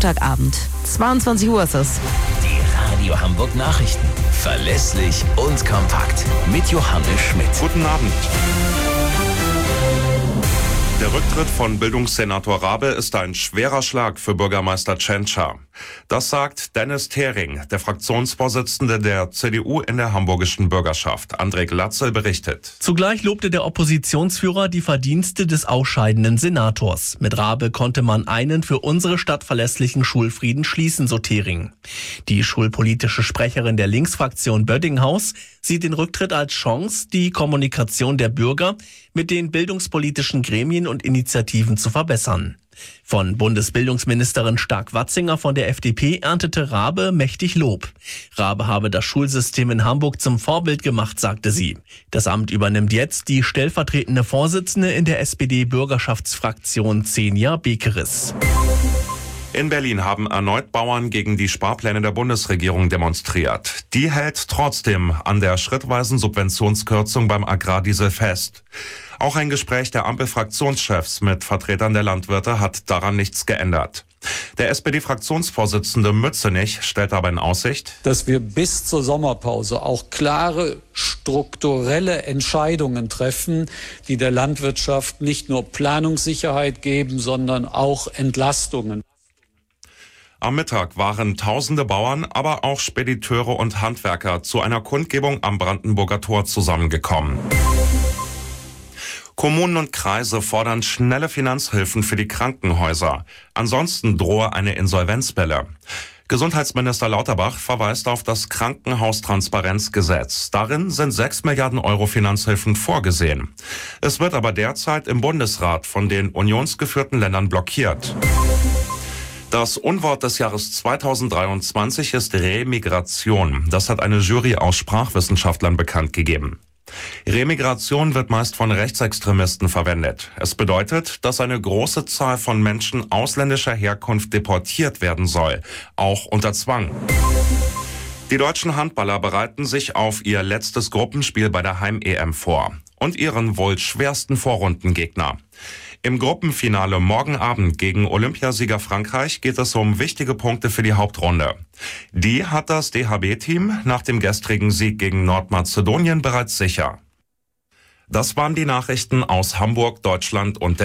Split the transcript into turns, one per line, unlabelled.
Montagabend. 22 Uhr ist es.
Die Radio Hamburg Nachrichten. Verlässlich und kompakt. Mit Johannes Schmidt.
Guten Abend. Der Rücktritt von Bildungssenator Rabe ist ein schwerer Schlag für Bürgermeister Tschentscher. Das sagt Dennis Thering, der Fraktionsvorsitzende der CDU in der hamburgischen Bürgerschaft. André Glatzel berichtet.
Zugleich lobte der Oppositionsführer die Verdienste des ausscheidenden Senators. Mit Rabe konnte man einen für unsere Stadt verlässlichen Schulfrieden schließen, so Thering. Die schulpolitische Sprecherin der Linksfraktion Böddinghaus sieht den Rücktritt als Chance, die Kommunikation der Bürger mit den bildungspolitischen Gremien und Initiativen zu verbessern. Von Bundesbildungsministerin Stark-Watzinger von der FDP erntete Rabe mächtig Lob. Rabe habe das Schulsystem in Hamburg zum Vorbild gemacht, sagte sie. Das Amt übernimmt jetzt die stellvertretende Vorsitzende in der SPD-Bürgerschaftsfraktion Xenia Bekeris.
In Berlin haben erneut Bauern gegen die Sparpläne der Bundesregierung demonstriert. Die hält trotzdem an der schrittweisen Subventionskürzung beim Agrardiesel fest. Auch ein Gespräch der Ampel-Fraktionschefs mit Vertretern der Landwirte hat daran nichts geändert. Der SPD-Fraktionsvorsitzende Mützenich stellt aber in Aussicht,
dass wir bis zur Sommerpause auch klare strukturelle Entscheidungen treffen, die der Landwirtschaft nicht nur Planungssicherheit geben, sondern auch Entlastungen.
Am Mittag waren tausende Bauern, aber auch Spediteure und Handwerker zu einer Kundgebung am Brandenburger Tor zusammengekommen. Kommunen und Kreise fordern schnelle Finanzhilfen für die Krankenhäuser. Ansonsten drohe eine Insolvenzwelle. Gesundheitsminister Lauterbach verweist auf das Krankenhaustransparenzgesetz. Darin sind 6 Milliarden Euro Finanzhilfen vorgesehen. Es wird aber derzeit im Bundesrat von den unionsgeführten Ländern blockiert. Das Unwort des Jahres 2023 ist Remigration. Das hat eine Jury aus Sprachwissenschaftlern bekannt gegeben. Remigration wird meist von Rechtsextremisten verwendet. Es bedeutet, dass eine große Zahl von Menschen ausländischer Herkunft deportiert werden soll, auch unter Zwang. Die deutschen Handballer bereiten sich auf ihr letztes Gruppenspiel bei der Heim-EM vor und ihren wohl schwersten Vorrundengegner. Im Gruppenfinale morgen Abend gegen Olympiasieger Frankreich geht es um wichtige Punkte für die Hauptrunde. Die hat das DHB-Team nach dem gestrigen Sieg gegen Nordmazedonien bereits sicher. Das waren die Nachrichten aus Hamburg, Deutschland und der